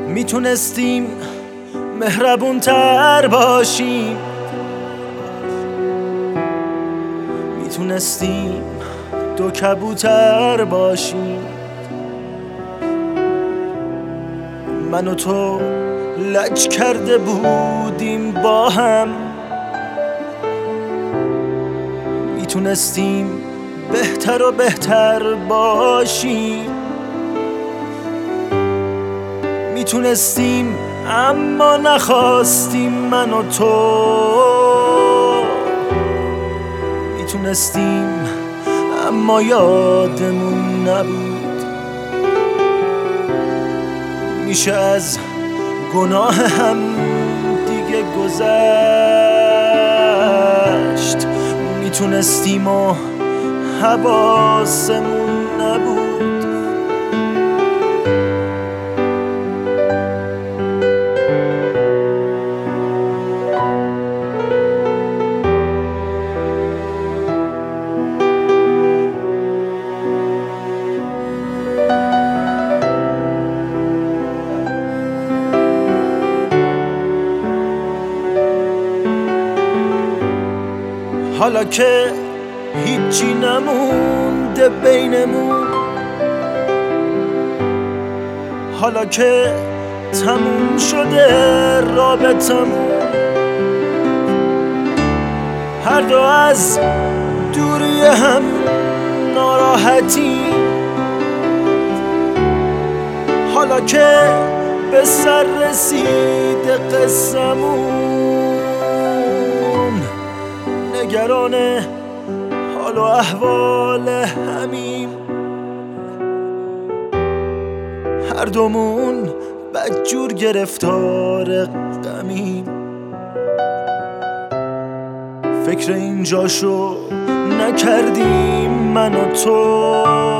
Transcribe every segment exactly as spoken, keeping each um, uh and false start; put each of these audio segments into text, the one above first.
میتونستیم مهربون تر باشیم، میتونستیم دو کبوتر باشیم. من و تو لج کرده بودیم با هم، میتونستیم بهتر و بهتر باشیم. میتونستیم اما نخواستیم من و تو، میتونستیم اما یادمون نبود. میشه از گناه هم دیگه گذشت، میتونستیم و حواسمون نبود. حالا که هیچی نمونده بینمون، حالا که تموم شده رابطمون، هر دو از دوری هم ناراحتی. حالا که به سر رسیده قصمون، نگران حال و احوال همیم. هر دومون بدجور گرفتار غمیم. فکر اینجاشو نکردیم من و تو،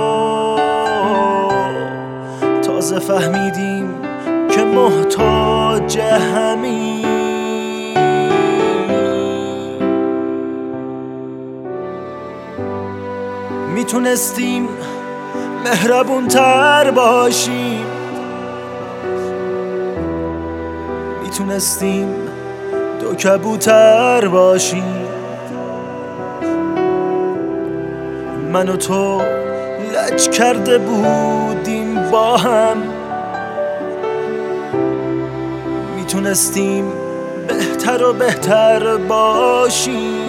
تازه فهمیدیم که محتاج همیم. میتونستیم مهربون تر باشیم، میتونستیم دو کبوتر باشیم. من و تو لج کرده بودیم با هم، میتونستیم بهتر و بهتر باشیم.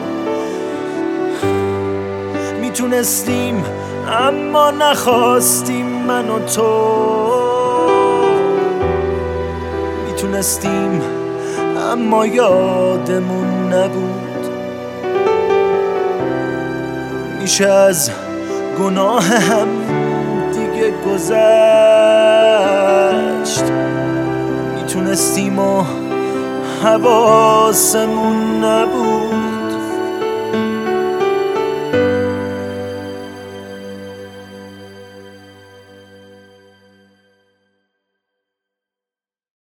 میتونستیم اما نخواستیم من و تو، میتونستیم اما یادمون نبود. میشه از گناه هم دیگه گذشت، میتونستیم و حواسمون نبود.